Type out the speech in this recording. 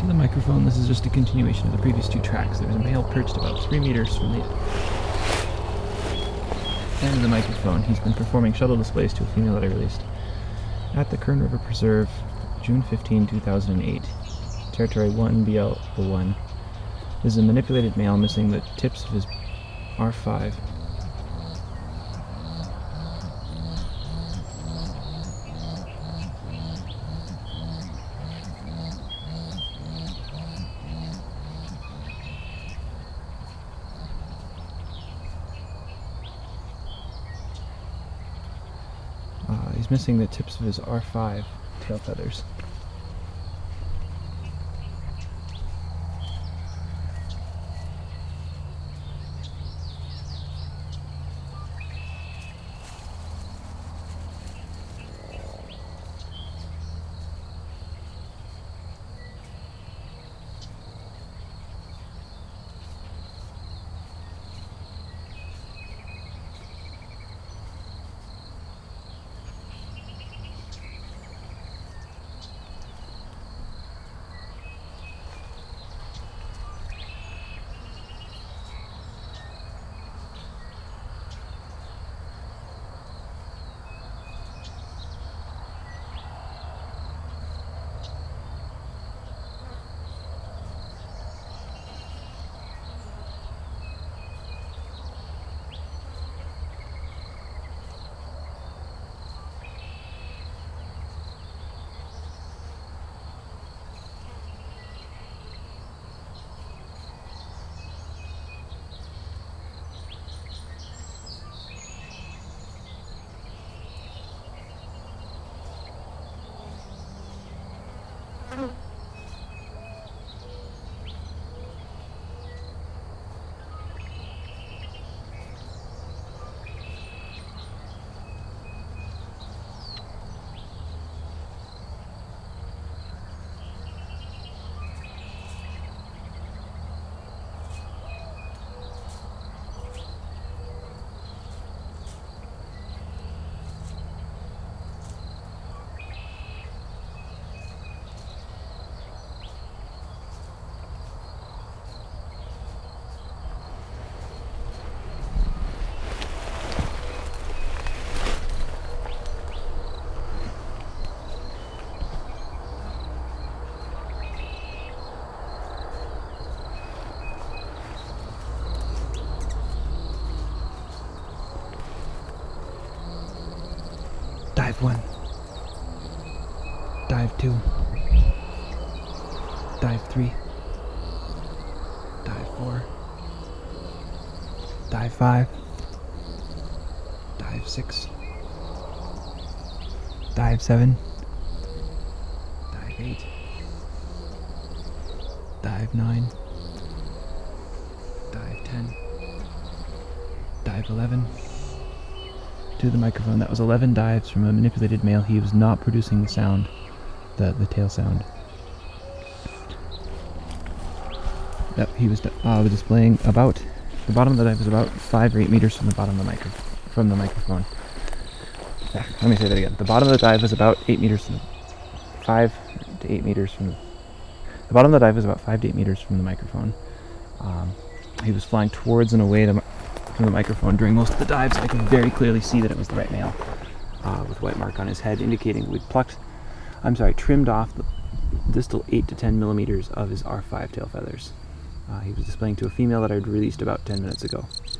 To the microphone, this is just a continuation of the previous two tracks. There's a male perched about 3 meters from the end of the microphone. He's been performing shuttle displays to a female that I released at the Kern River Preserve, June 15, 2008. Territory 1, BL01. This is a manipulated male missing the tips of his R5. He's missing the tips of his R5 tail feathers. Dive 1, Dive 2, Dive 3, Dive 4, Dive 5, Dive 6, Dive 7, Dive 8, Dive 9, Dive 10, Dive 11. To the microphone. That was 11 dives from a manipulated male. He was not producing the sound, the tail sound. Yep, he was displaying about, the bottom of the dive was about 5 or 8 meters from the bottom of the microphone. Yeah, let me say that again. The bottom of the dive was about 8 meters from 5 to 8 meters from the bottom of the dive was about 5 to 8 meters from the microphone. He was flying towards and away from the microphone during most of the dives. I could very clearly see that it was the right male, with white mark on his head indicating we'd trimmed off the distal 8 to 10 millimeters of his R5 tail feathers. He was displaying to a female that I'd released about 10 minutes ago.